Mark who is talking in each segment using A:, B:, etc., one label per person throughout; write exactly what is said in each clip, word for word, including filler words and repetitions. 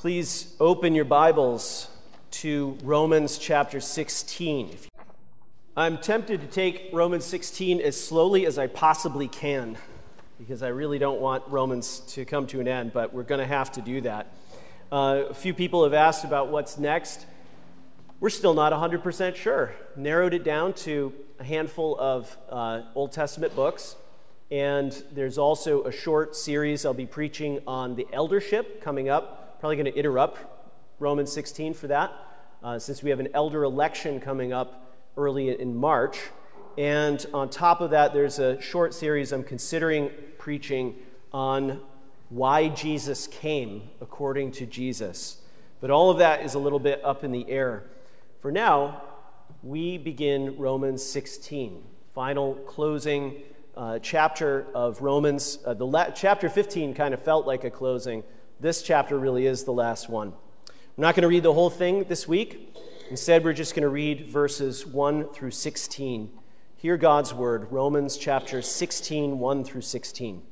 A: Please open your Bibles to Romans chapter sixteen. I'm tempted to take Romans sixteen as slowly as I possibly can, because I really don't want Romans to come to an end, but we're going to have to do that. Uh, a few people have asked about what's next. We're still not one hundred percent sure. Narrowed it down to a handful of uh, Old Testament books, and there's also a short series I'll be preaching on the eldership coming up. Probably going to interrupt Romans sixteen for that, uh, since we have an elder election coming up early in March. And on top of that, there's a short series I'm considering preaching on why Jesus came according to Jesus. But all of that is a little bit up in the air. For now, we begin Romans sixteen, final closing uh, chapter of Romans. Uh, the la- chapter fifteen kind of felt like a closing. This chapter really is the last one. We're not going to read the whole thing this week. Instead, we're just going to read verses one through sixteen. Hear God's word, Romans chapter sixteen, one through sixteen.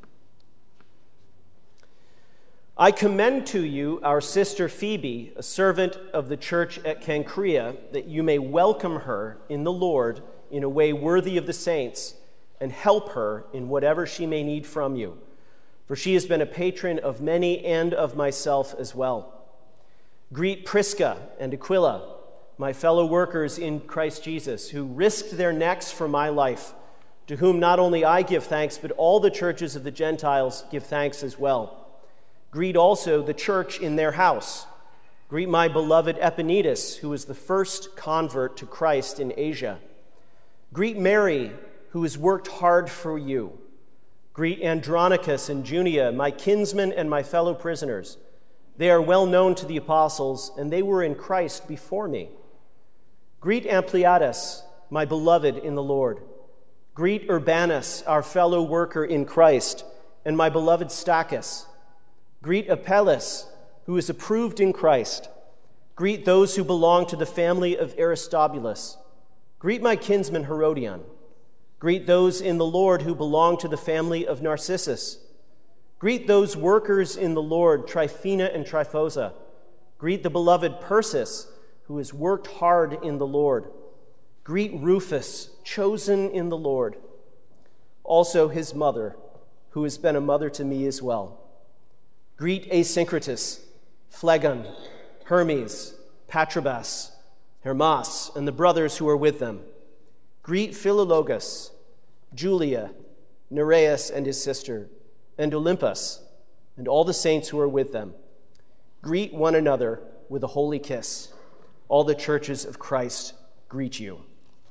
A: I commend to you our sister Phoebe, a servant of the church at Cenchrea, that you may welcome her in the Lord in a way worthy of the saints, and help her in whatever she may need from you. For she has been a patron of many and of myself as well. Greet Prisca and Aquila, my fellow workers in Christ Jesus, who risked their necks for my life, to whom not only I give thanks, but all the churches of the Gentiles give thanks as well. Greet also the church in their house. Greet my beloved Epaenetus, who was the first convert to Christ in Asia. Greet Mary, who has worked hard for you. Greet Andronicus and Junia, my kinsmen and my fellow prisoners. They are well known to the apostles, and they were in Christ before me. Greet Ampliatus, my beloved in the Lord. Greet Urbanus, our fellow worker in Christ, and my beloved Stachys. Greet Apelles, who is approved in Christ. Greet those who belong to the family of Aristobulus. Greet my kinsman Herodion. Greet those in the Lord who belong to the family of Narcissus. Greet those workers in the Lord, Tryphena and Tryphosa. Greet the beloved Persis, who has worked hard in the Lord. Greet Rufus, chosen in the Lord. Also his mother, who has been a mother to me as well. Greet Asyncritus, Phlegon, Hermes, Patrobas, Hermas, and the brothers who are with them. Greet Philologus, Julia, Nereus and his sister, and Olympus, and all the saints who are with them. Greet one another with a holy kiss. All the churches of Christ greet you.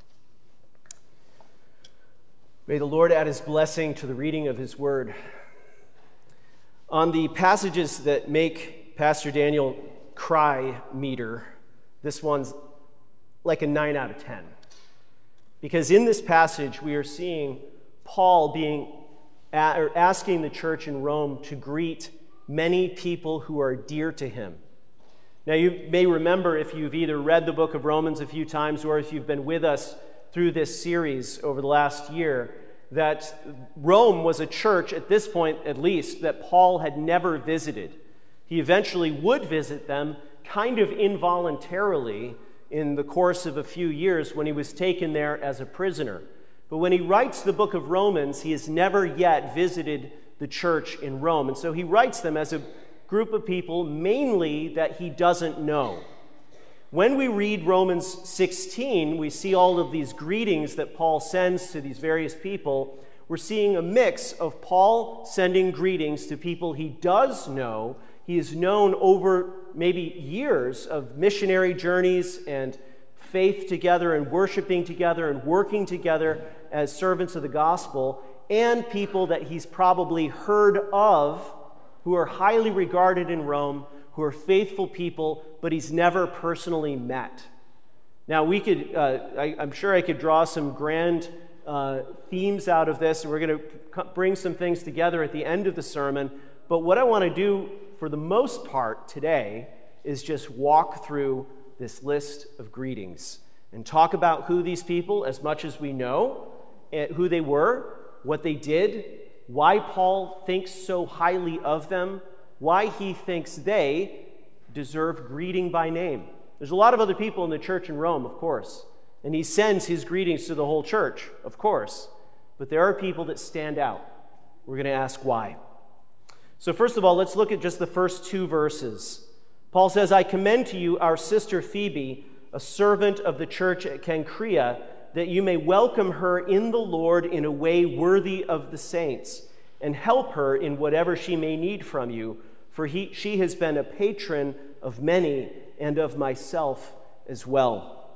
A: May the Lord add his blessing to the reading of his word. On the passages that make Pastor Daniel cry meter, this one's like a nine out of ten. Because in this passage, we are seeing Paul being or asking the church in Rome to greet many people who are dear to him. Now, you may remember, if you've either read the book of Romans a few times or if you've been with us through this series over the last year, that Rome was a church, at this point at least, that Paul had never visited. He eventually would visit them kind of involuntarily in the course of a few years when he was taken there as a prisoner. But when he writes the book of Romans, he has never yet visited the church in Rome. And so he writes them as a group of people mainly that he doesn't know. When we read Romans sixteen, we see all of these greetings that Paul sends to these various people. We're seeing a mix of Paul sending greetings to people he does know. He is known over maybe years of missionary journeys and faith together and worshiping together and working together as servants of the gospel, and people that he's probably heard of who are highly regarded in Rome, who are faithful people, but he's never personally met. Now, we could, uh, I, I'm sure I could draw some grand uh, themes out of this, and we're going to bring some things together at the end of the sermon, but what I want to do for the most part today is just walk through this list of greetings and talk about who these people, as much as we know, who they were, what they did, why Paul thinks so highly of them, why he thinks they deserve greeting by name. There's a lot of other people in the church in Rome, of course, and he sends his greetings to the whole church, of course, but there are people that stand out. We're going to ask why. So first of all, let's look at just the first two verses. Paul says, I commend to you our sister Phoebe, a servant of the church at Cenchrea, that you may welcome her in the Lord in a way worthy of the saints, and help her in whatever she may need from you, for he, she has been a patron of many and of myself as well.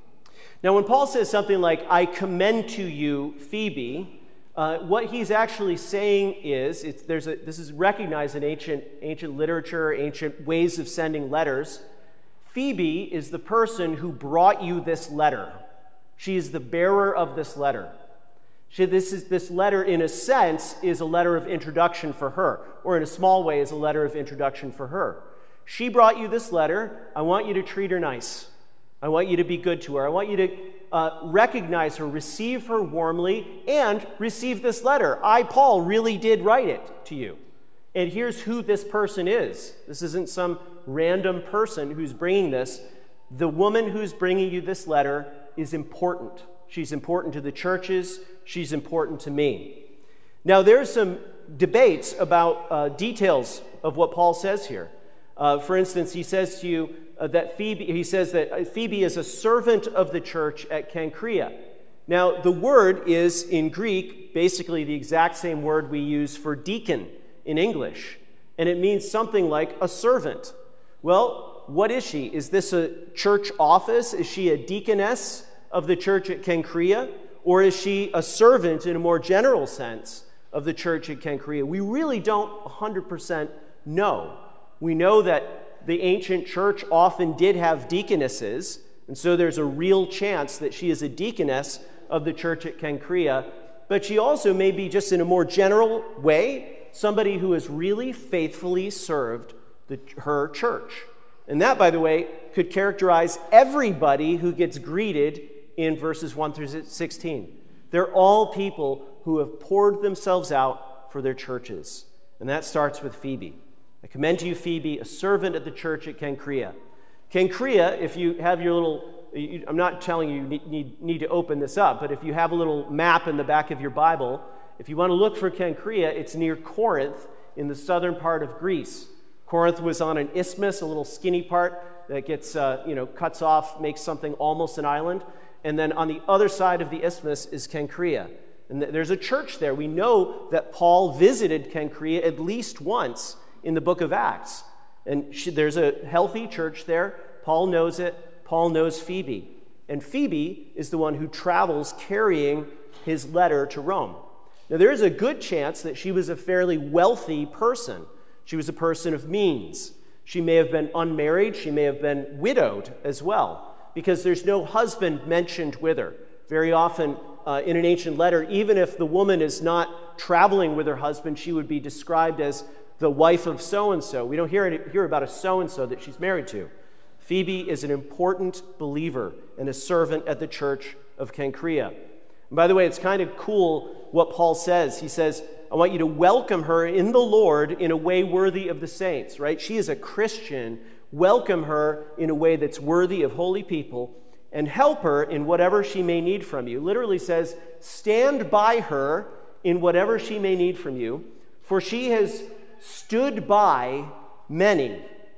A: Now, when Paul says something like, I commend to you Phoebe, uh, what he's actually saying is, it's, there's a, this is recognized in ancient, ancient literature, ancient ways of sending letters. Phoebe is the person who brought you this letter. She is the bearer of this letter. She, this, is, this letter, in a sense, is a letter of introduction for her, or in a small way is a letter of introduction for her. She brought you this letter. I want you to treat her nice. I want you to be good to her. I want you to uh, recognize her, receive her warmly, and receive this letter. I, Paul, really did write it to you. And here's who this person is. This isn't some random person who's bringing this. The woman who's bringing you this letter is important. She's important to the churches. She's important to me. Now, there's some debates about uh, details of what Paul says here. Uh, for instance, he says to you uh, that Phoebe, he says that Phoebe is a servant of the church at Cenchrea. Now, the word is in Greek basically the exact same word we use for deacon in English, and it means something like a servant. Well, what is she? Is this a church office? Is she a deaconess of the church at Cenchrea? Or is she a servant in a more general sense of the church at Cenchrea? We really don't one hundred percent know. We know that the ancient church often did have deaconesses, and so there's a real chance that she is a deaconess of the church at Cenchrea, but she also may be, just in a more general way, somebody who has really faithfully served the, her church. And that, by the way, could characterize everybody who gets greeted in verses one through sixteen. They're all people who have poured themselves out for their churches. And that starts with Phoebe. I commend to you Phoebe, a servant at the church at Cenchrea. Cenchrea, if you have your little, I'm not telling you you need, need, need to open this up, but if you have a little map in the back of your Bible, if you want to look for Cenchrea, it's near Corinth in the southern part of Greece. Corinth was on an isthmus, a little skinny part that gets, uh, you know, cuts off, makes something almost an island. And then on the other side of the isthmus is Cenchrea. And th- there's a church there. We know that Paul visited Cenchrea at least once in the book of Acts. And she, there's a healthy church there. Paul knows it. Paul knows Phoebe. And Phoebe is the one who travels carrying his letter to Rome. Now, there is a good chance that she was a fairly wealthy person. She was a person of means. She may have been unmarried. She may have been widowed as well, because there's no husband mentioned with her. Very often uh, in an ancient letter, even if the woman is not traveling with her husband, she would be described as the wife of so-and-so. We don't hear, any, hear about a so-and-so that she's married to. Phoebe is an important believer and a servant at the church of Cenchrea. And by the way, it's kind of cool what Paul says. He says, I want you to welcome her in the Lord in a way worthy of the saints, right? She is a Christian. Welcome her in a way that's worthy of holy people, and help her in whatever she may need from you. Literally says, stand by her in whatever she may need from you, for she has stood by many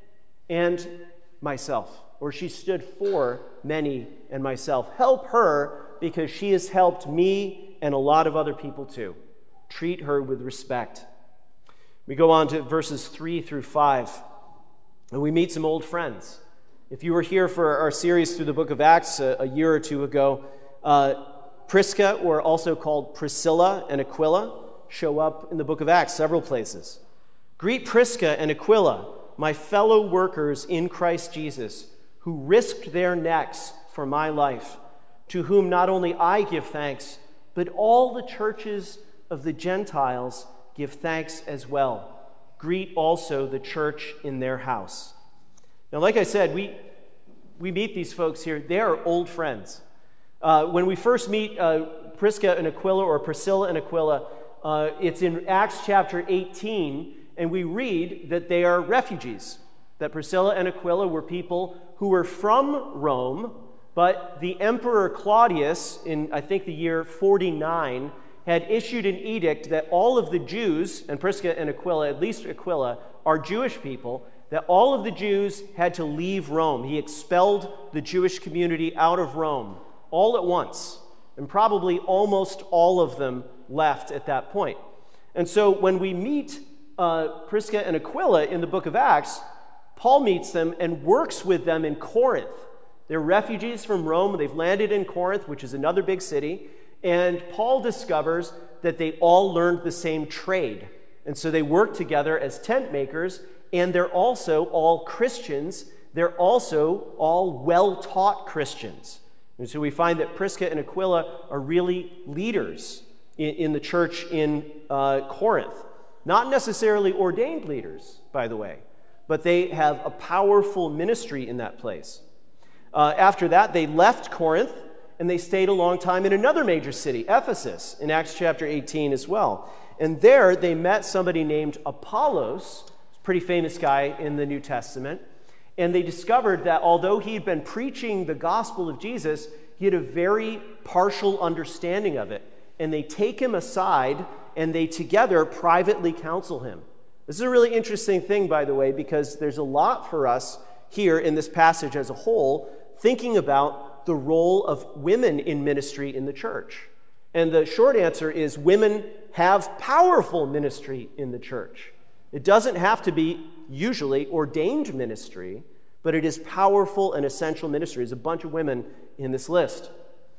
A: and myself, or she stood for many and myself. Help her because she has helped me and a lot of other people too. Treat her with respect. We go on to verses three through five, and we meet some old friends. If you were here for our series through the book of Acts a, a year or two ago, uh, Prisca, or also called Priscilla and Aquila, show up in the book of Acts several places. Greet Prisca and Aquila, my fellow workers in Christ Jesus, who risked their necks for my life, to whom not only I give thanks, but all the churches of the Gentiles give thanks as well. Greet also the church in their house. Now, like I said, we we meet these folks here. They are old friends. Uh, when we first meet uh, Prisca and Aquila, or Priscilla and Aquila, uh, it's in Acts chapter eighteen, and we read that they are refugees. that Priscilla and Aquila were people who were from Rome, but the Emperor Claudius, in I think the year forty-nine, had issued an edict that all of the Jews, and Priscilla and Aquila, at least Aquila, are Jewish people, that all of the Jews had to leave Rome. He expelled the Jewish community out of Rome all at once, and probably almost all of them left at that point. And so when we meet uh, Prisca and Aquila in the book of Acts, Paul meets them and works with them in Corinth. They're refugees from Rome. They've landed in Corinth, which is another big city. And Paul discovers that they all learned the same trade. And so they work together as tent makers, and they're also all Christians. They're also all well-taught Christians. And so we find that Prisca and Aquila are really leaders in, in the church in uh, Corinth. Not necessarily ordained leaders, by the way, but they have a powerful ministry in that place. Uh, after that, they left Corinth, and they stayed a long time in another major city, Ephesus, in Acts chapter eighteen as well. And there they met somebody named Apollos, a pretty famous guy in the New Testament, and they discovered that although he had been preaching the gospel of Jesus, he had a very partial understanding of it. And they take him aside, and they together privately counsel him. This is a really interesting thing, by the way, because there's a lot for us here in this passage as a whole, thinking about the role of women in ministry in the church. And the short answer is women have powerful ministry in the church. It doesn't have to be usually ordained ministry, but it is powerful and essential ministry. There's a bunch of women in this list.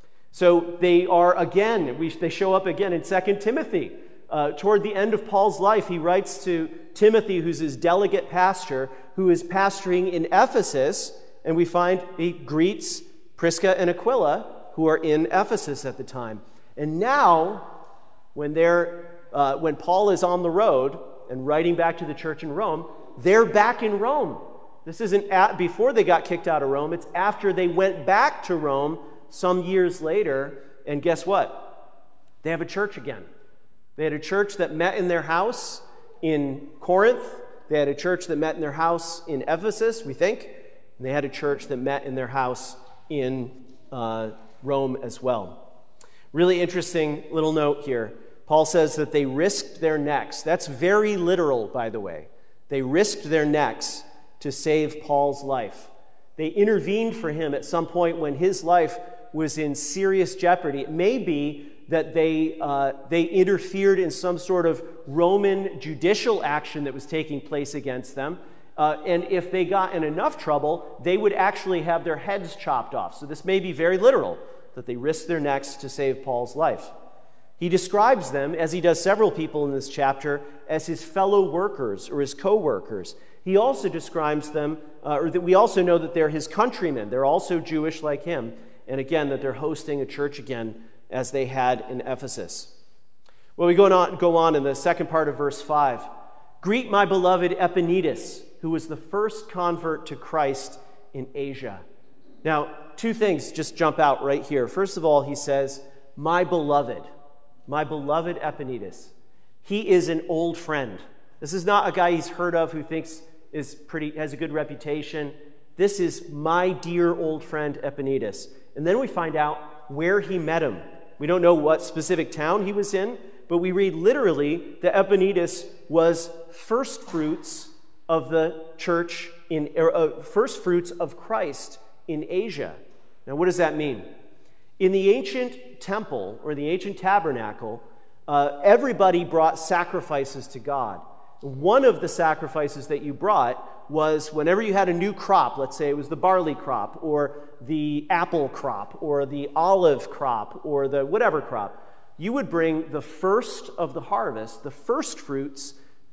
A: So they are, again, we, they show up again in Second Timothy. Uh, toward the end of Paul's life, he writes to Timothy, who's his delegate pastor, who is pastoring in Ephesus, and we find he greets Prisca and Aquila, who are in Ephesus at the time. And now, when they're, uh, when Paul is on the road and writing back to the church in Rome, they're back in Rome. This isn't at, before they got kicked out of Rome. It's after they went back to Rome some years later. And guess what? They have a church again. They had a church that met in their house in Corinth. They had a church that met in their house in Ephesus, we think. And they had a church that met in their house in uh, Rome as well. Really interesting little note here. Paul says that they risked their necks. That's very literal, by the way. They risked their necks to save Paul's life. They intervened for him at some point when his life was in serious jeopardy. It may be that they, uh, they interfered in some sort of Roman judicial action that was taking place against them. Uh, and if they got in enough trouble, they would actually have their heads chopped off. So this may be very literal, that they risked their necks to save Paul's life. He describes them, as he does several people in this chapter, as his fellow workers or his co-workers. He also describes them, uh, or that we also know that they're his countrymen. They're also Jewish like him. And again, that they're hosting a church again as they had in Ephesus. Well, we go on, go on in the second part of verse five. Greet my beloved Epaenetus, who was the first convert to Christ in Asia. Now, two things just jump out right here. First of all, he says, my beloved, my beloved Epaenetus. He is an old friend. This is not a guy he's heard of who thinks is pretty, has a good reputation. This is my dear old friend Epaenetus. And then we find out where he met him. We don't know what specific town he was in, but we read literally that Epaenetus was first fruits of the church, in uh, first fruits of Christ in Asia. Now, what does that mean? In the ancient temple, or the ancient tabernacle, uh, everybody brought sacrifices to God. One of the sacrifices that you brought was whenever you had a new crop, let's say it was the barley crop, or the apple crop, or the olive crop, or the whatever crop, you would bring the first of the harvest, the first fruits,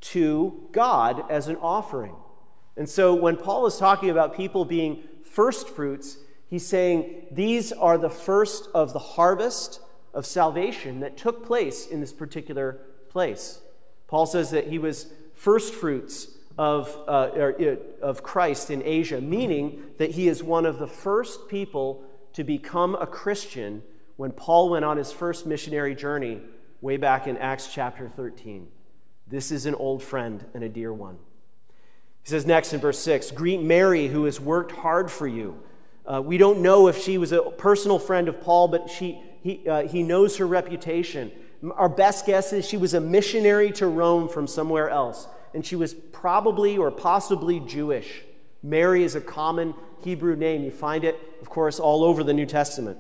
A: to God as an offering. And so when Paul is talking about people being first fruits, he's saying these are the first of the harvest of salvation that took place in this particular place. Paul says that he was first fruits of, uh, or, of Christ in Asia, meaning that he is one of the first people to become a Christian when Paul went on his first missionary journey way back in Acts chapter thirteen. This is an old friend and a dear one. He says next in verse six, greet Mary, who has worked hard for you. Uh, we don't know if she was a personal friend of Paul, but she, he, uh, he knows her reputation. Our best guess is she was a missionary to Rome from somewhere else, and she was probably or possibly Jewish. Mary is a common Hebrew name. You find it, of course, all over the New Testament.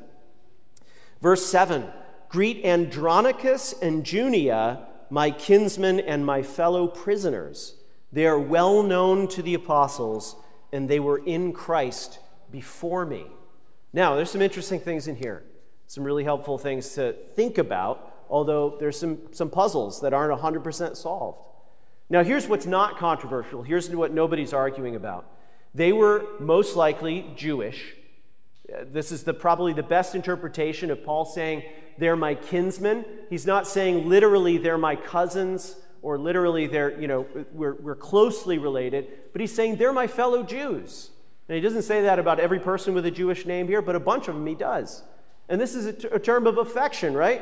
A: Verse seven, greet Andronicus and Junia, my kinsmen and my fellow prisoners. They are well known to the apostles, and they were in Christ before me. Now, there's some interesting things in here, some really helpful things to think about, although there's some, some puzzles that aren't one hundred percent solved. Now, here's what's not controversial. Here's what nobody's arguing about. They were most likely Jewish. This is the, probably the best interpretation of Paul saying, they're my kinsmen. He's not saying literally they're my cousins, or literally they're, you know, we're, we're closely related, but he's saying they're my fellow Jews. And he doesn't say that about every person with a Jewish name here, but a bunch of them he does. And this is a, t- a term of affection, right?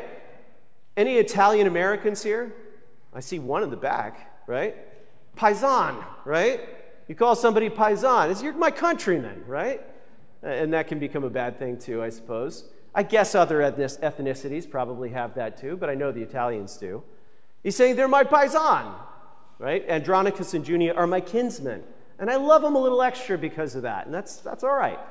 A: Any Italian Americans here? I see one in the back, right? Paisan, right? You call somebody paisan, it's you're my countryman, right? And that can become a bad thing too, I suppose. I guess other ethnic- ethnicities probably have that too, but I know the Italians do. He's saying they're my paisan, right? Andronicus and Junia are my kinsmen. And I love them a little extra because of that, and that's, that's all right.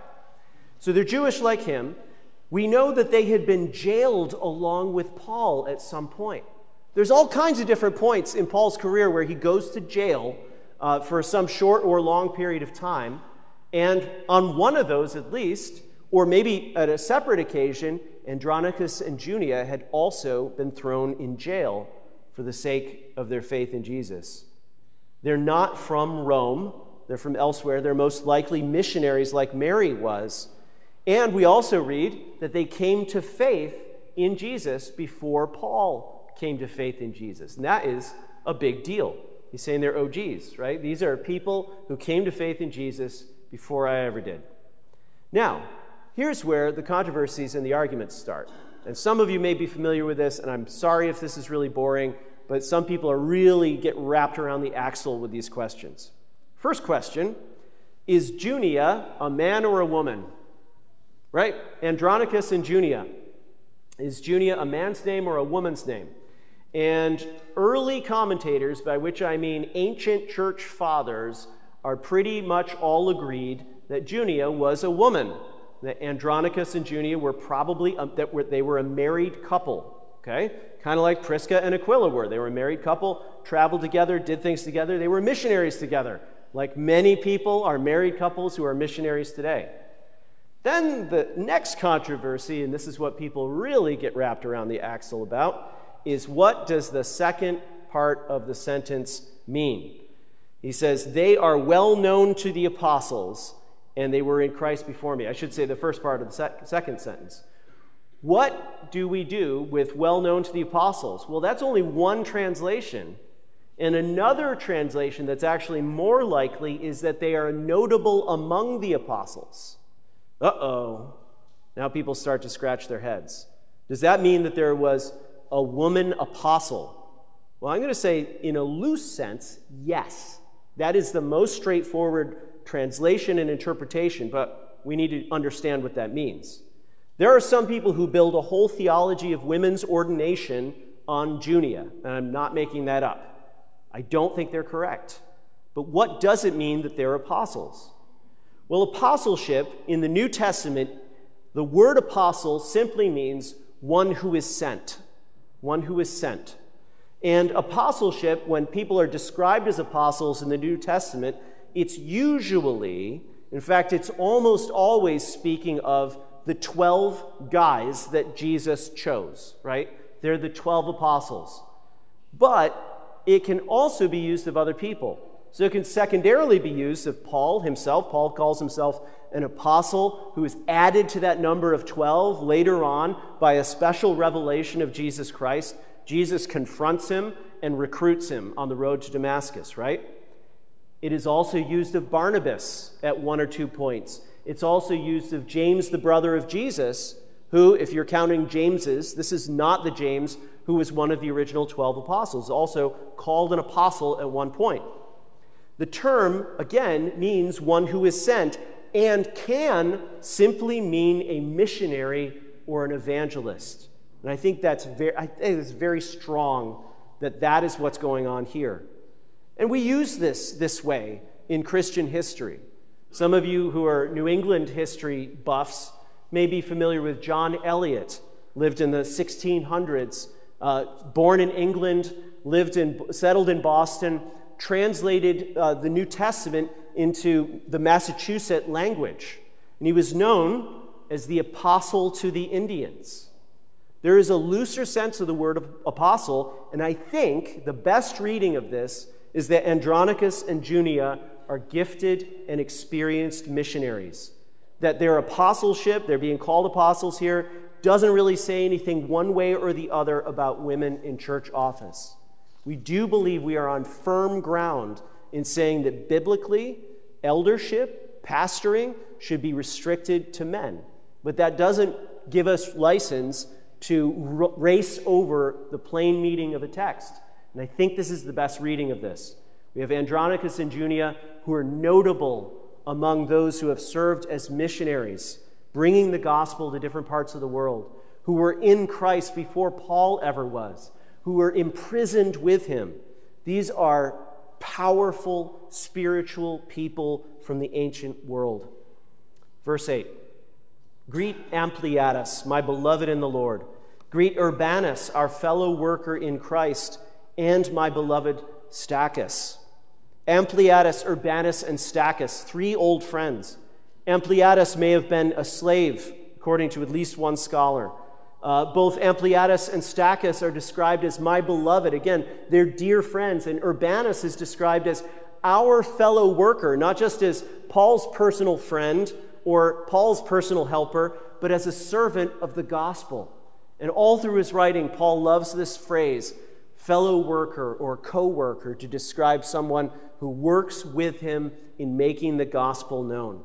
A: So they're Jewish like him. We know that they had been jailed along with Paul at some point. There's all kinds of different points in Paul's career where he goes to jail uh, for some short or long period of time. And on one of those at least, or maybe at a separate occasion, Andronicus and Junia had also been thrown in jail for the sake of their faith in Jesus. They're not from Rome. They're from elsewhere. They're most likely missionaries like Mary was. And we also read that they came to faith in Jesus before Paul came to faith in Jesus. And that is a big deal. He's saying they're O Gs, right? These are people who came to faith in Jesus before I ever did. Now, here's where the controversies and the arguments start. And some of you may be familiar with this, and I'm sorry if this is really boring, but some people are really get wrapped around the axle with these questions. First question, is Junia a man or a woman? Right? Andronicus and Junia. Is Junia a man's name or a woman's name? And early commentators, by which I mean ancient church fathers, are pretty much all agreed that Junia was a woman. That Andronicus and Junia were probably, um, that were, they were a married couple. Okay? Kind of like Prisca and Aquila were. They were a married couple, traveled together, did things together. They were missionaries together. Like many people are married couples who are missionaries today. Then the next controversy, and this is what people really get wrapped around the axle about, is what does the second part of the sentence mean? He says, they are well known to the apostles, and they were in Christ before me. I should say the first part of the sec- second sentence. What do we do with well known to the apostles? Well, that's only one translation. And another translation that's actually more likely is that they are notable among the apostles. Uh-oh. Now people start to scratch their heads. Does that mean that there was a woman apostle? Well, I'm going to say in a loose sense, yes. That is the most straightforward translation and interpretation, but we need to understand what that means. There are some people who build a whole theology of women's ordination on Junia, and I'm not making that up. I don't think they're correct. But what does it mean that they're apostles? Well, apostleship in the New Testament, the word apostle simply means one who is sent. One who is sent. And apostleship, when people are described as apostles in the New Testament, it's usually, in fact, it's almost always speaking of the twelve guys that Jesus chose, right? They're the twelve apostles. But it can also be used of other people. So it can secondarily be used of Paul himself. Paul calls himself an apostle who is added to that number of twelve later on by a special revelation of Jesus Christ. Jesus confronts him and recruits him on the road to Damascus, right? It is also used of Barnabas at one or two points. It's also used of James, the brother of Jesus, who, if you're counting James's, this is not the James who was one of the original twelve apostles, also called an apostle at one point. The term, again, means one who is sent and can simply mean a missionary or an evangelist. And I think that's very, I think it's very strong that that is what's going on here. And we use this this way in Christian history. Some of you who are New England history buffs may be familiar with John Eliot, lived in the sixteen hundreds, uh, born in England, lived in, settled in Boston, translated uh, the New Testament into the Massachusetts language. And he was known as the apostle to the Indians. There is a looser sense of the word of apostle, and I think the best reading of this is that Andronicus and Junia are gifted and experienced missionaries. That their apostleship, they're being called apostles here, doesn't really say anything one way or the other about women in church office. We do believe we are on firm ground in saying that biblically, eldership, pastoring, should be restricted to men. But that doesn't give us license to r- race over the plain meaning of a text. And I think this is the best reading of this. We have Andronicus and Junia, who are notable among those who have served as missionaries, bringing the gospel to different parts of the world, who were in Christ before Paul ever was, who were imprisoned with him. These are powerful, spiritual people from the ancient world. Verse eight, greet Ampliatus, my beloved in the Lord. Greet Urbanus, our fellow worker in Christ, and my beloved Stachys. Ampliatus, Urbanus, and Stachys, three old friends. Ampliatus may have been a slave, according to at least one scholar. Uh, both Ampliatus and Stachys are described as my beloved. Again, they're dear friends. And Urbanus is described as our fellow worker, not just as Paul's personal friend or Paul's personal helper, but as a servant of the gospel. And all through his writing, Paul loves this phrase, fellow worker or co-worker, to describe someone who works with him in making the gospel known.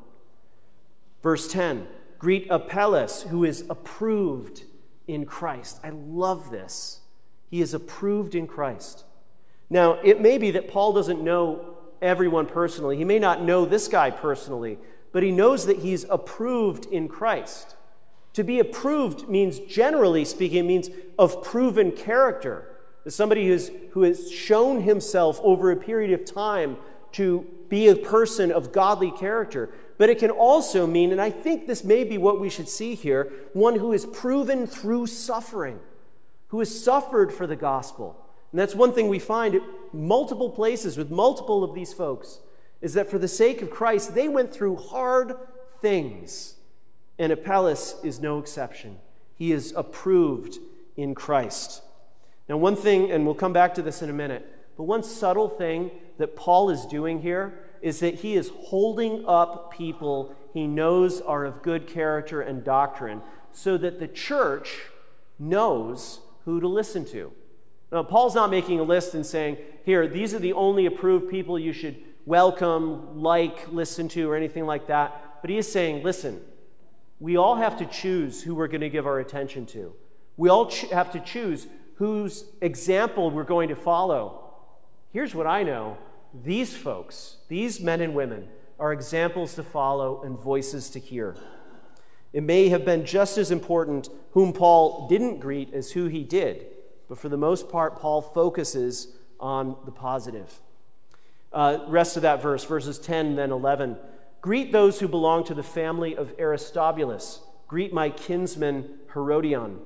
A: Verse ten, greet Apelles, who is approved in Christ. I love this. He is approved in Christ. Now, it may be that Paul doesn't know everyone personally. He may not know this guy personally, but he knows that he's approved in Christ. To be approved means, generally speaking, means of proven character. As somebody who's, who has shown himself over a period of time to be a person of godly character. But it can also mean, and I think this may be what we should see here, one who is proven through suffering, who has suffered for the gospel. And that's one thing we find at multiple places with multiple of these folks, is that for the sake of Christ, they went through hard things. And Apelles is no exception. He is approved in Christ. Now, one thing, and we'll come back to this in a minute, but one subtle thing that Paul is doing here is that he is holding up people he knows are of good character and doctrine so that the church knows who to listen to. Now, Paul's not making a list and saying, here, these are the only approved people you should welcome, like, listen to, or anything like that. But he is saying, listen, we all have to choose who we're going to give our attention to. We all ch- have to choose whose example we're going to follow. Here's what I know. These folks, these men and women, are examples to follow and voices to hear. It may have been just as important whom Paul didn't greet as who he did, but for the most part, Paul focuses on the positive. Uh, rest of that verse, verses ten and then eleven. Greet those who belong to the family of Aristobulus. Greet my kinsman Herodion.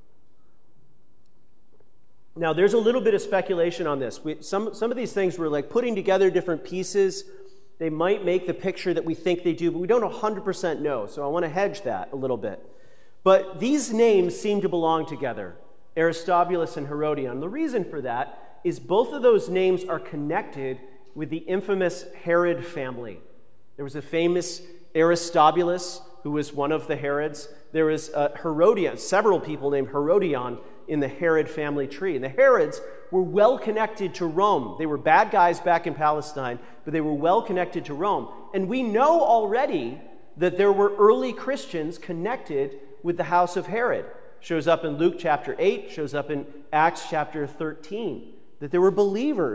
A: Now, there's a little bit of speculation on this. We, some, some of these things we're like putting together different pieces. They might make the picture that we think they do, but we don't one hundred percent know, so I want to hedge that a little bit. But these names seem to belong together, Aristobulus and Herodion. The reason for that is both of those names are connected with the infamous Herod family. There was a famous Aristobulus who was one of the Herods. There was uh, Herodion, several people named Herodion in the Herod family tree. And the Herods were well connected to Rome. They were bad guys back in Palestine, but they were well connected to Rome. And we know already that there were early Christians connected with the house of Herod. Shows up in Luke chapter eight, shows up in Acts chapter thirteen, that there were believers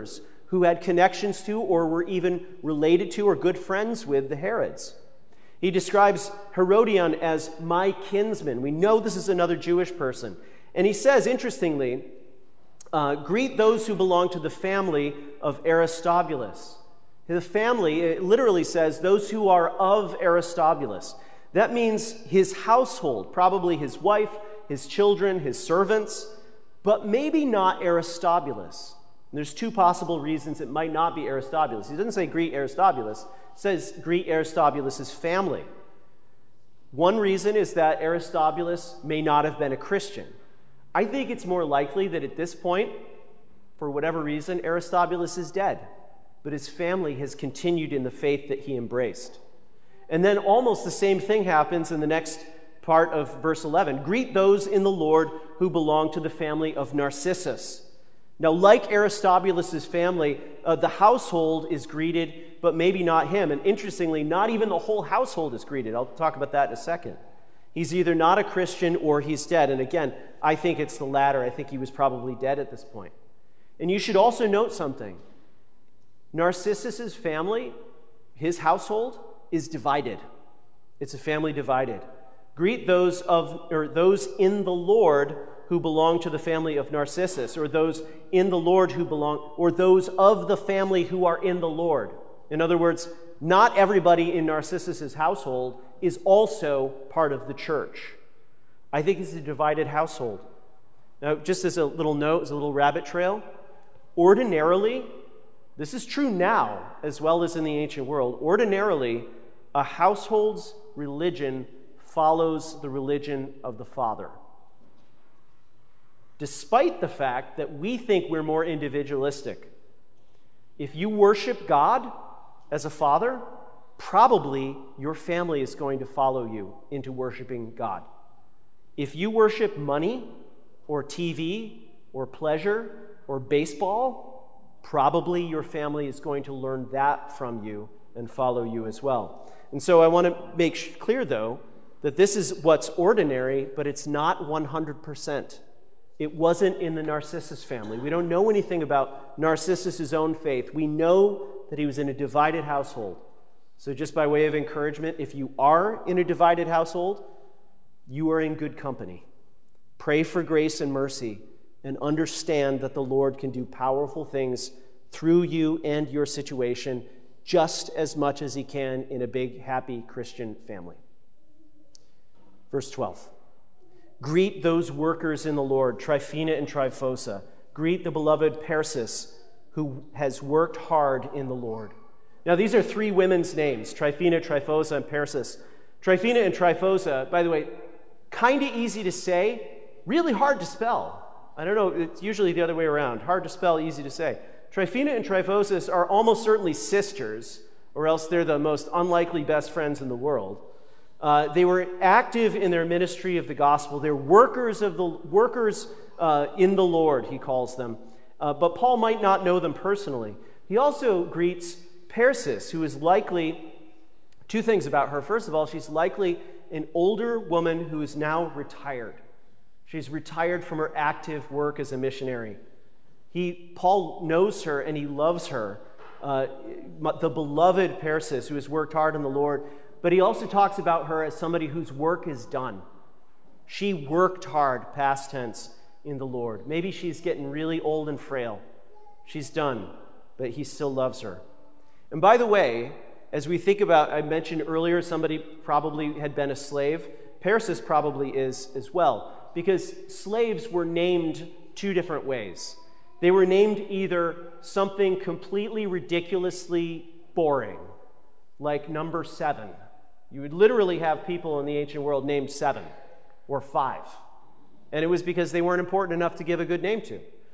A: who had connections to or were even related to or good friends with the Herods. He describes Herodion as my kinsman. We know this is another Jewish person. And he says, interestingly, uh, greet those who belong to the family of Aristobulus. The family, it literally says, those who are of Aristobulus. That means his household, probably his wife, his children, his servants, but maybe not Aristobulus. And there's two possible reasons it might not be Aristobulus. He doesn't say greet Aristobulus. He says greet Aristobulus' family. One reason is that Aristobulus may not have been a Christian. I think it's more likely that at this point, for whatever reason, Aristobulus is dead, but his family has continued in the faith that he embraced. And then almost the same thing happens in the next part of verse eleven. Greet those in the Lord who belong to the family of Narcissus. Now, like Aristobulus' family, uh, the household is greeted, but maybe not him. And interestingly, not even the whole household is greeted. I'll talk about that in a second. He's either not a Christian or he's dead. And again, I think it's the latter. I think he was probably dead at this point. And you should also note something. Narcissus' family, his household, is divided. It's a family divided. Greet those of or those in the Lord who belong to the family of Narcissus, or those in the Lord who belong, or those of the family who are in the Lord. In other words, not everybody in Narcissus' household is also part of the church. I think it's a divided household. Now, just as a little note, as a little rabbit trail, ordinarily, this is true now as well as in the ancient world, ordinarily, a household's religion follows the religion of the father. Despite the fact that we think we're more individualistic. If you worship God as a father, probably your family is going to follow you into worshiping God. If you worship money or T V or pleasure or baseball, probably your family is going to learn that from you and follow you as well. And so I want to make clear, though, that this is what's ordinary, but it's not one hundred percent. It wasn't in the Narcissus family. We don't know anything about Narcissus' own faith. We know that he was in a divided household. So just by way of encouragement, if you are in a divided household, you are in good company. Pray for grace and mercy and understand that the Lord can do powerful things through you and your situation just as much as he can in a big, happy Christian family. Verse twelve. Greet those workers in the Lord, Tryphena and Tryphosa. Greet the beloved Persis, who has worked hard in the Lord. Now, these are three women's names, Tryphena, Tryphosa, and Persis. Tryphena and Tryphosa, by the way, kind of easy to say, really hard to spell. I don't know, it's usually the other way around. Hard to spell, easy to say. Tryphena and Tryphosa are almost certainly sisters, or else they're the most unlikely best friends in the world. Uh, they were active in their ministry of the gospel. They're workers of the workers uh, in the Lord, he calls them. Uh, but Paul might not know them personally. He also greets Persis, who is likely, two things about her. First of all, she's likely an older woman who is now retired. She's retired from her active work as a missionary. He, Paul knows her and he loves her, uh, the beloved Persis, who has worked hard in the Lord. But he also talks about her as somebody whose work is done. She worked hard, past tense, in the Lord. Maybe she's getting really old and frail. She's done, but he still loves her. And by the way, as we think about, I mentioned earlier, somebody probably had been a slave. Persis probably is as well, because slaves were named two different ways. They were named either something completely ridiculously boring, like number seven. You would literally have people in the ancient world named seven or five. And it was because they weren't important enough to give a good name to.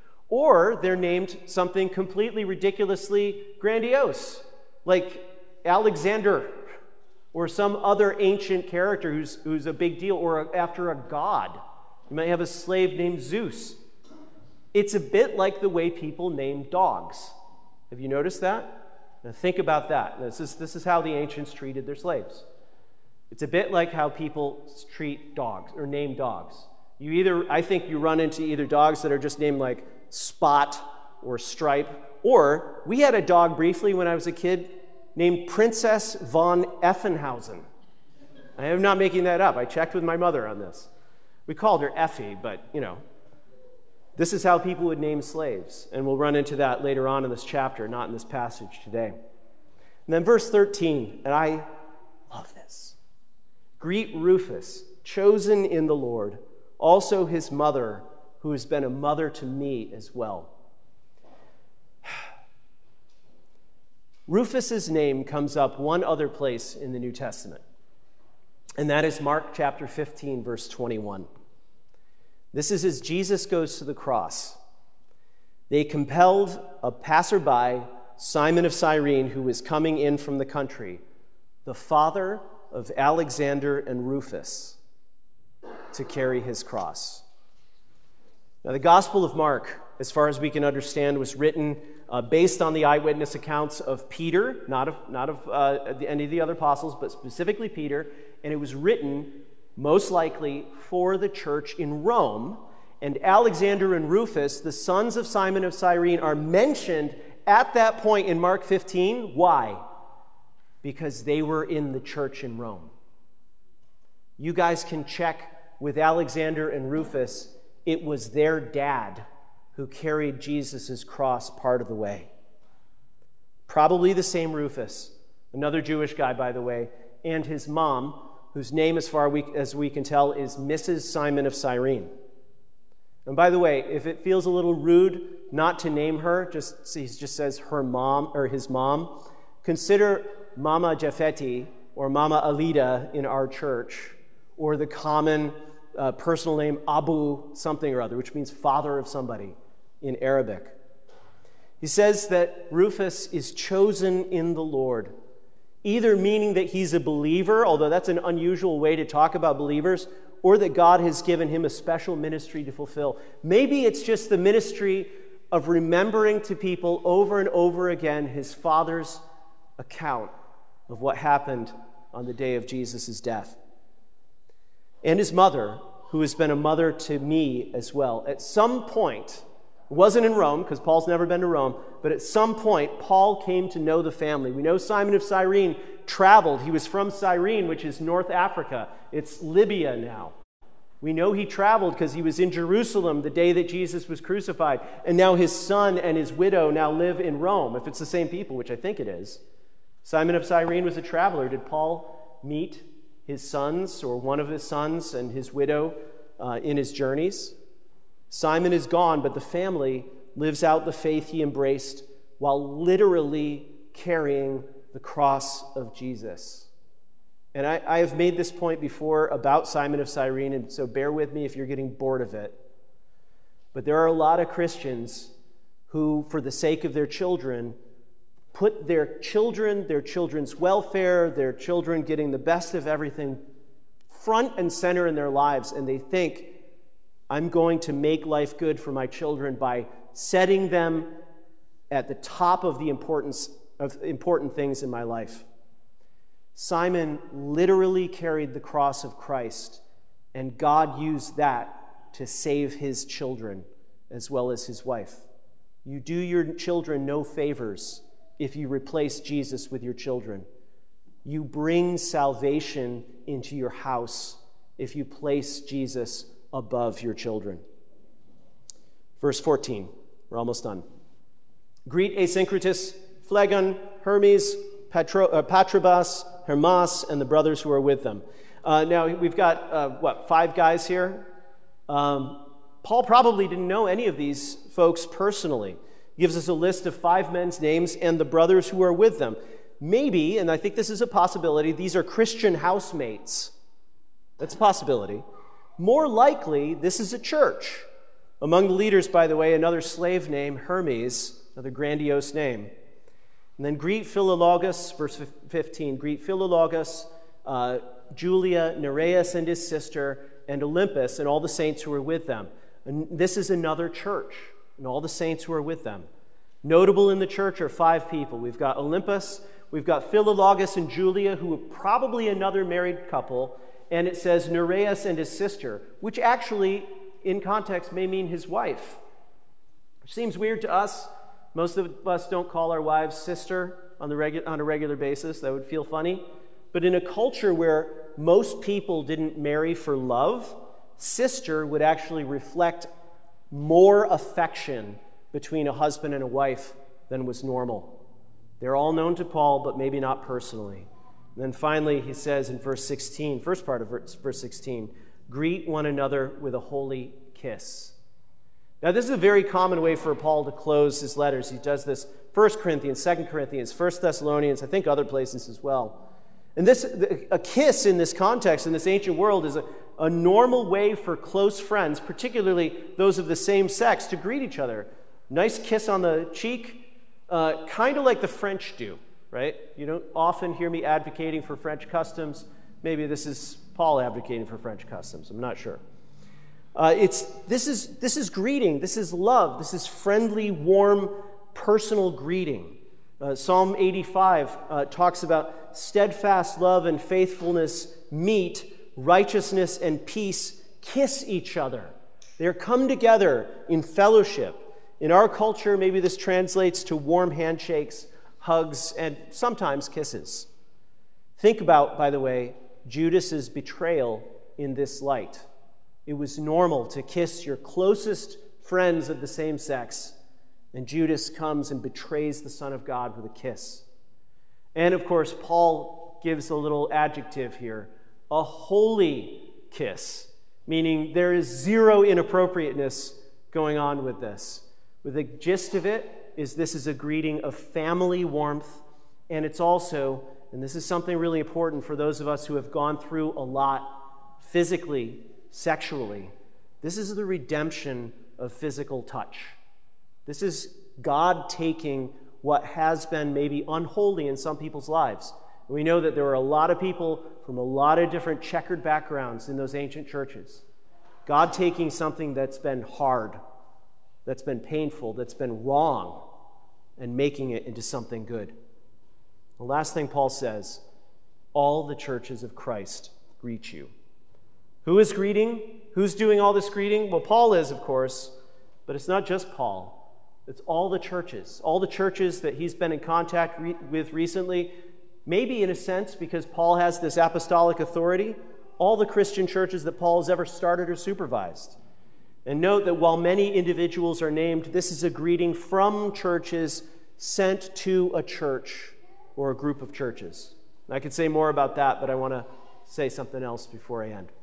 A: Or they're named something completely ridiculously grandiose, like Alexander or some other ancient character who's, who's a big deal, or after a god. You might have a slave named Zeus. It's a bit like the way people name dogs. Have you noticed that? Now think about that. This is, this is how the ancients treated their slaves. It's a bit like how people treat dogs or name dogs. You either, I think you run into either dogs that are just named like Spot or Stripe, Or we had a dog briefly when I was a kid named Princess von Effenhausen. I am not making that up. I checked with my mother on this. We called her Effie, but, you know, this is how people would name slaves. And we'll run into that later on in this chapter, not in this passage today. And then verse thirteen, and I love this. Greet Rufus, chosen in the Lord, also his mother, who has been a mother to me as well. Rufus's name comes up one other place in the New Testament, and that is Mark chapter fifteen, verse twenty-one. This is as Jesus goes to the cross. They compelled a passerby, Simon of Cyrene, who was coming in from the country, the father of Alexander and Rufus, to carry his cross. Now, the Gospel of Mark, as far as we can understand, was written uh, based on the eyewitness accounts of Peter, not of, not of uh, any of the other apostles, but specifically Peter, and it was written most likely for the church in Rome. And Alexander and Rufus, the sons of Simon of Cyrene, are mentioned at that point in Mark fifteen. Why? Because they were in the church in Rome. You guys can check with Alexander and Rufus. It was their dad who carried Jesus' cross part of the way. Probably the same Rufus, another Jewish guy, by the way, and his mom, whose name, as far as we can tell, is Missus Simon of Cyrene. And by the way, if it feels a little rude not to name her, just he just says her mom or his mom, consider Mama Japheti or Mama Alida in our church, or the common uh, personal name Abu something or other, which means father of somebody in Arabic. He says that Rufus is chosen in the Lord, either meaning that he's a believer, although that's an unusual way to talk about believers, or that God has given him a special ministry to fulfill. Maybe it's just the ministry of remembering to people over and over again his father's account of what happened on the day of Jesus' death. And his mother, who has been a mother to me as well. At some point, it wasn't in Rome, because Paul's never been to Rome, but at some point, Paul came to know the family. We know Simon of Cyrene traveled. He was from Cyrene, which is North Africa. It's Libya now. We know he traveled because he was in Jerusalem the day that Jesus was crucified. And now his son and his widow now live in Rome, if it's the same people, which I think it is. Simon of Cyrene was a traveler. Did Paul meet his sons or one of his sons and his widow uh, in his journeys? Simon is gone, but the family lives out the faith he embraced while literally carrying the cross of Jesus. And I, I have made this point before about Simon of Cyrene, and so bear with me if you're getting bored of it. But there are a lot of Christians who, for the sake of their children, put their children, their children's welfare, their children getting the best of everything front and center in their lives, and they think, I'm going to make life good for my children by setting them at the top of the importance of important things in my life. Simon literally carried the cross of Christ, and God used that to save his children as well as his wife. You do your children no favors if you replace Jesus with your children. You bring salvation into your house if you place Jesus above your children. Verse fourteen, we're almost done. Greet Asyncritus, Phlegon, Hermes, Patro, uh, Patrobas, Hermas, and the brothers who are with them. Uh, now, we've got, uh, what, five guys here? Um, Paul probably didn't know any of these folks personally. He gives us a list of five men's names and the brothers who are with them. Maybe, and I think this is a possibility, these are Christian housemates. That's a possibility. More likely, this is a church. Among the leaders, by the way, another slave name, Hermes, another grandiose name. And then greet Philologus, verse fifteen, greet Philologus, uh, Julia, Nereus and his sister, and Olympus, and all the saints who are with them. And this is another church, and all the saints who are with them. Notable in the church are five people. We've got Olympus, we've got Philologus and Julia, who are probably another married couple, and it says Nereus and his sister, which actually, in context, may mean his wife. Which seems weird to us. Most of us don't call our wives sister on, the regu- on a regular basis. That would feel funny. But in a culture where most people didn't marry for love, sister would actually reflect more affection between a husband and a wife than was normal. They're all known to Paul, but maybe not personally. And then finally, he says in verse sixteen, first part of verse sixteen, greet one another with a holy kiss. Now, this is a very common way for Paul to close his letters. He does this First Corinthians, Second Corinthians, First Thessalonians, I think other places as well. And this, a kiss in this context, in this ancient world, is a, a normal way for close friends, particularly those of the same sex, to greet each other. Nice kiss on the cheek, uh, kind of like the French do, right? You don't often hear me advocating for French customs. Maybe this is Paul advocating for French customs. I'm not sure. Uh, it's this is this is greeting. This is love. This is friendly, warm, personal greeting. Uh, Psalm eighty-five uh, talks about steadfast love and faithfulness meet, righteousness and peace kiss each other. They're come together in fellowship. In our culture, maybe this translates to warm handshakes, hugs, and sometimes kisses. Think about, by the way, Judas's betrayal in this light. It was normal to kiss your closest friends of the same sex, and Judas comes and betrays the Son of God with a kiss. And of course, Paul gives a little adjective here, a holy kiss, meaning there is zero inappropriateness going on with this. But the gist of it is this is a greeting of family warmth, and it's also, and this is something really important for those of us who have gone through a lot physically, sexually, this is the redemption of physical touch. This is God taking what has been maybe unholy in some people's lives. We know that there were a lot of people from a lot of different checkered backgrounds in those ancient churches. God taking something that's been hard, that's been painful, that's been wrong, and making it into something good. The last thing Paul says, all the churches of Christ greet you. Who is greeting? Who's doing all this greeting? Well, Paul is, of course, but it's not just Paul. It's all the churches. All the churches that he's been in contact re- with recently, maybe in a sense because Paul has this apostolic authority, all the Christian churches that Paul has ever started or supervised. And note that while many individuals are named, this is a greeting from churches sent to a church or a group of churches. I could say more about that, but I want to say something else before I end.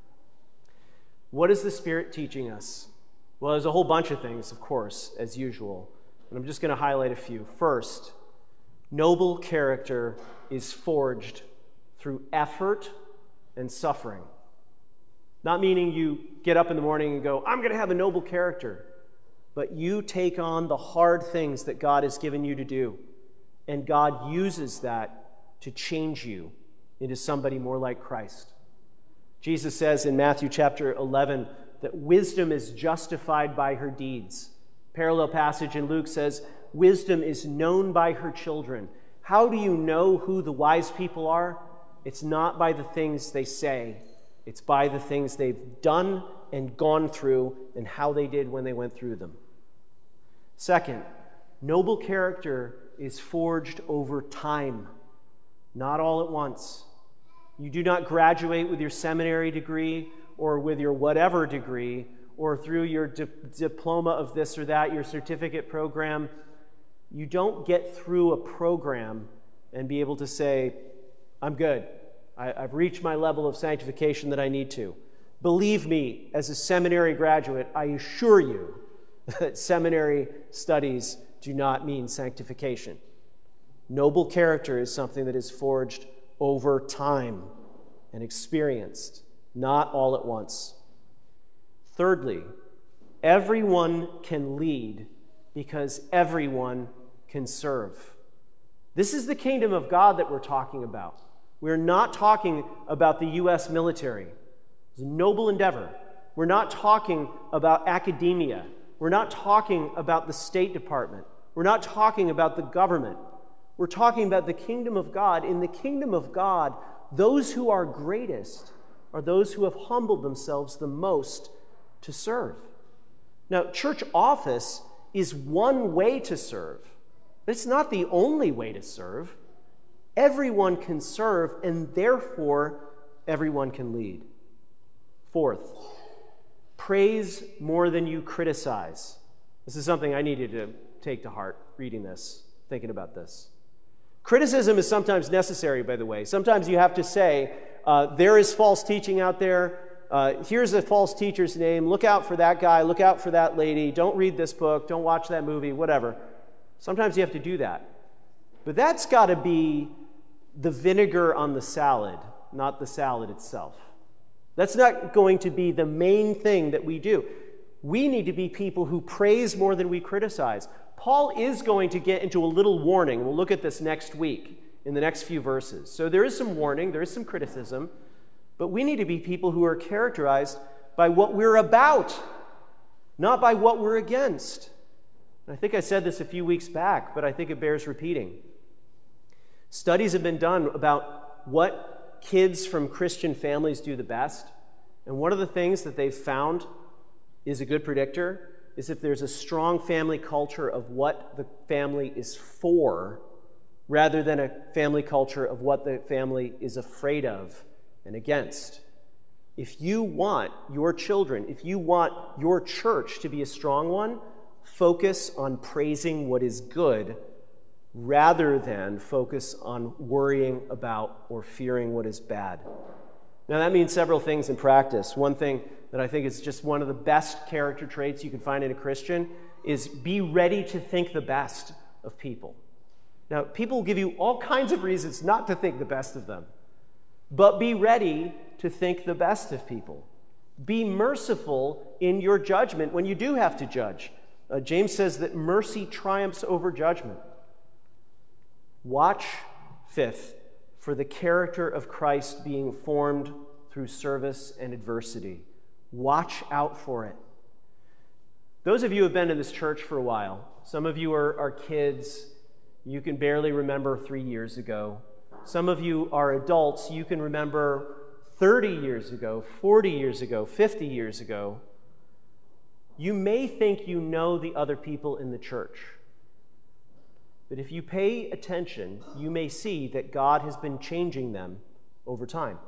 A: What is the Spirit teaching us? Well, there's a whole bunch of things, of course, as usual. And I'm just going to highlight a few. First, noble character is forged through effort and suffering. Not meaning you get up in the morning and go, I'm going to have a noble character. But you take on the hard things that God has given you to do. And God uses that to change you into somebody more like Christ. Jesus says in Matthew chapter eleven that wisdom is justified by her deeds. Parallel passage in Luke says, wisdom is known by her children. How do you know who the wise people are? It's not by the things they say. It's by the things they've done and gone through and how they did when they went through them. Second, noble character is forged over time, not all at once. You do not graduate with your seminary degree or with your whatever degree or through your di- diploma of this or that, your certificate program. You don't get through a program and be able to say, I'm good. I, I've reached my level of sanctification that I need to. Believe me, as a seminary graduate, I assure you that seminary studies do not mean sanctification. Noble character is something that is forged over time and experienced, not all at once. Thirdly, everyone can lead because everyone can serve. This is the kingdom of God that we're talking about. We're not talking about the U S military. It's a noble endeavor. We're not talking about academia. We're not talking about the State Department. We're not talking about the government. We're talking about the kingdom of God. In the kingdom of God, those who are greatest are those who have humbled themselves the most to serve. Now, church office is one way to serve, but it's not the only way to serve. Everyone can serve, and therefore everyone can lead. Fourth, praise more than you criticize. This is something I needed to take to heart reading this, thinking about this. Criticism is sometimes necessary, by the way. Sometimes you have to say, uh, there is false teaching out there. Uh, here's a false teacher's name. Look out for that guy. Look out for that lady. Don't read this book. Don't watch that movie, whatever. Sometimes you have to do that. But that's got to be the vinegar on the salad, not the salad itself. That's not going to be the main thing that we do. We need to be people who praise more than we criticize. Paul is going to get into a little warning. We'll look at this next week in the next few verses. So there is some warning, there is some criticism, but we need to be people who are characterized by what we're about, not by what we're against. And I think I said this a few weeks back, but I think it bears repeating. Studies have been done about what kids from Christian families do the best, and one of the things that they've found is a good predictor is if there's a strong family culture of what the family is for, rather than a family culture of what the family is afraid of and against. If you want your children, if you want your church to be a strong one, focus on praising what is good rather than focus on worrying about or fearing what is bad. Now, that means several things in practice. One thing that I think is just one of the best character traits you can find in a Christian is be ready to think the best of people. Now, people will give you all kinds of reasons not to think the best of them, but be ready to think the best of people. Be merciful in your judgment when you do have to judge. Uh, James says that mercy triumphs over judgment. Watch, fifth, for the character of Christ being formed through service and adversity. Watch out for it. Those of you who have been in this church for a while, some of you are, are kids, you can barely remember three years ago. Some of you are adults, you can remember thirty years ago, forty years ago, fifty years ago. You may think you know the other people in the church. But if you pay attention, you may see that God has been changing them over time.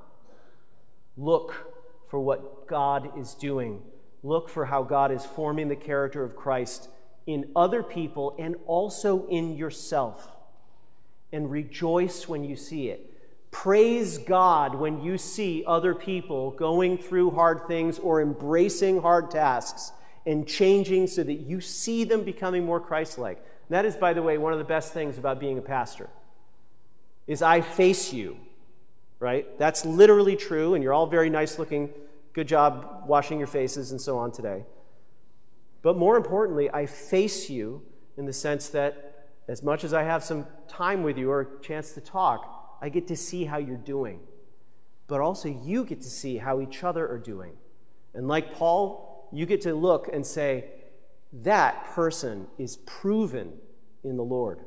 A: Look for what God is doing. Look for how God is forming the character of Christ in other people and also in yourself. And rejoice when you see it. Praise God when you see other people going through hard things or embracing hard tasks and changing so that you see them becoming more Christ-like. And that is, by the way, one of the best things about being a pastor, is I face you, right? That's literally true, and you're all very nice looking. Good job washing your faces and so on today. But more importantly, I face you in the sense that as much as I have some time with you or a chance to talk, I get to see how you're doing. But also you get to see how each other are doing. And like Paul, you get to look and say, that person is proven in the Lord.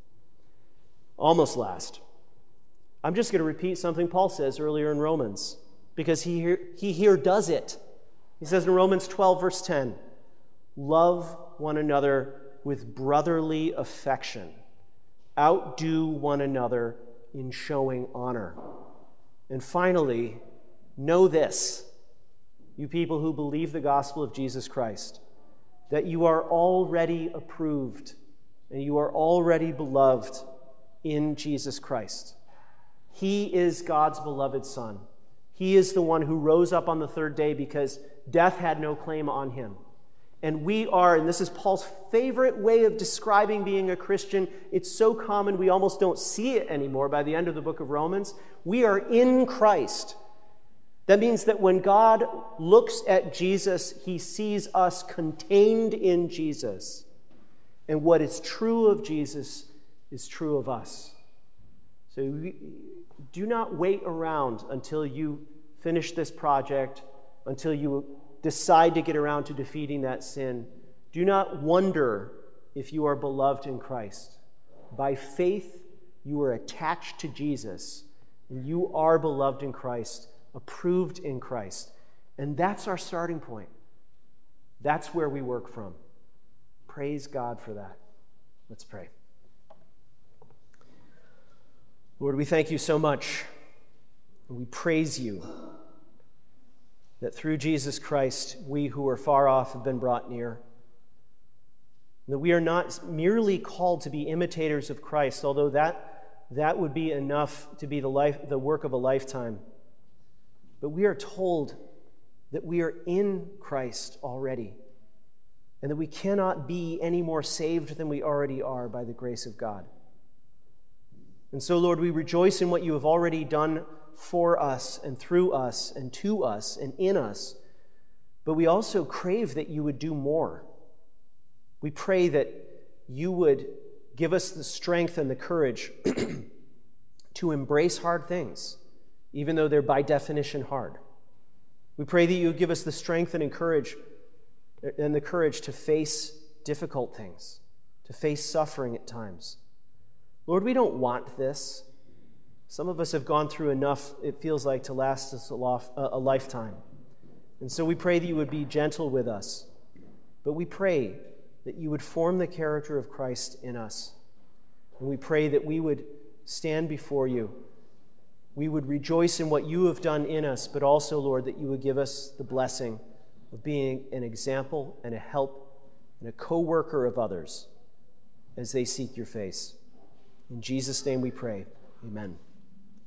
A: Almost last. I'm just going to repeat something Paul says earlier in Romans, because he here, he here does it. He says in Romans twelve, verse ten, love one another with brotherly affection. Outdo one another in showing honor. And finally, know this, you people who believe the gospel of Jesus Christ, that you are already approved and you are already beloved in Jesus Christ. He is God's beloved Son. He is the one who rose up on the third day because death had no claim on him. And we are, and this is Paul's favorite way of describing being a Christian. It's so common we almost don't see it anymore by the end of the book of Romans. We are in Christ. That means that when God looks at Jesus, he sees us contained in Jesus. And what is true of Jesus is true of us. So we, do not wait around until you finish this project, until you decide to get around to defeating that sin. Do not wonder if you are beloved in Christ. By faith, you are attached to Jesus, and you are beloved in Christ, approved in Christ. And that's our starting point. That's where we work from. praise God for that. Let's pray. Lord, we thank you so much. We praise you that through Jesus Christ, we who are far off have been brought near. That we are not merely called to be imitators of Christ, although that, that would be enough to be the, life, the work of a lifetime. But we are told that we are in Christ already, and that we cannot be any more saved than we already are by the grace of God. And so, Lord, we rejoice in what you have already done for us and through us and to us and in us, but we also crave that you would do more. We pray that you would give us the strength and the courage to embrace hard things, even though they're by definition hard. We pray that you would give us the strength and encourage and the courage to face difficult things, to face suffering at times. Lord, we don't want this. Some of us have gone through enough, it feels like, to last us a, lof- a lifetime. And so we pray that you would be gentle with us. But we pray that you would form the character of Christ in us. And we pray that we would stand before you. We would rejoice in what you have done in us, but also, Lord, that you would give us the blessing of being an example and a help and a co-worker of others as they seek your face. In Jesus' name we pray. Amen.